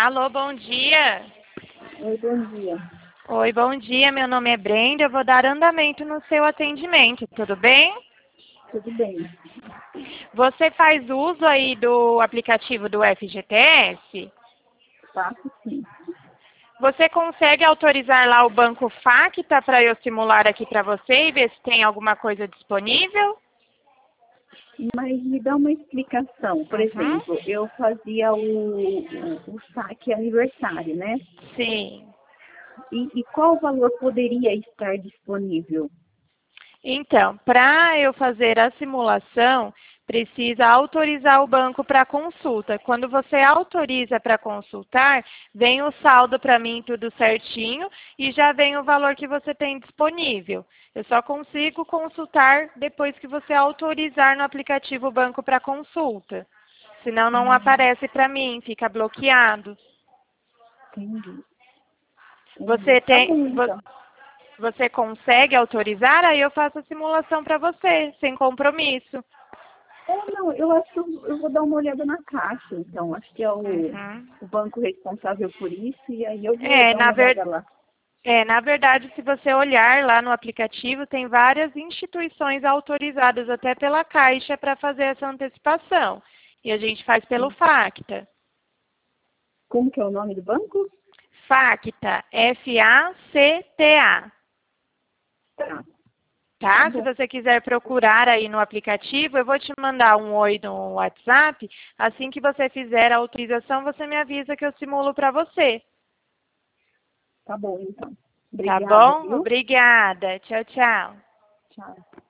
Alô, bom dia. Oi, bom dia. Oi, bom dia. Meu nome é Brenda. Eu vou dar andamento no seu atendimento, tudo bem? Tudo bem? Você faz uso aí do aplicativo do FGTS? Faço sim. Você consegue autorizar lá o Banco Facta para eu simular aqui para você e ver se tem alguma coisa disponível? Mas me dá uma explicação. Por Uhum. exemplo, eu fazia o saque aniversário, né? Sim. E qual valor poderia estar disponível? Então, para eu fazer a simulação, precisa autorizar o banco para consulta. Quando você autoriza para consultar, vem o saldo para mim tudo certinho e já vem o valor que você tem disponível. Eu só consigo consultar depois que você autorizar no aplicativo o banco para consulta. Senão não aparece para mim, fica bloqueado. Entendi. Entendi. Você Tá tem, bom, então. você consegue autorizar? Aí eu faço a simulação para você, sem compromisso. Não, eu acho que eu vou dar uma olhada na caixa, então. Acho que é Uhum. o banco responsável por isso, e aí eu vou É, dar uma olhada lá. na verdade, se você olhar lá no aplicativo, tem várias instituições autorizadas até pela Caixa para fazer essa antecipação. E a gente faz pelo Facta. Como que é o nome do banco? Facta, F-A-C-T-A. Tá, tá Tá? Se bom. você quiser procurar aí no aplicativo, eu vou te mandar um oi no WhatsApp. Assim que você fizer a autorização, você me avisa que eu simulo para você. Tá bom, então. Tá Obrigada, bom? viu? Obrigada. Tchau, tchau. Tchau.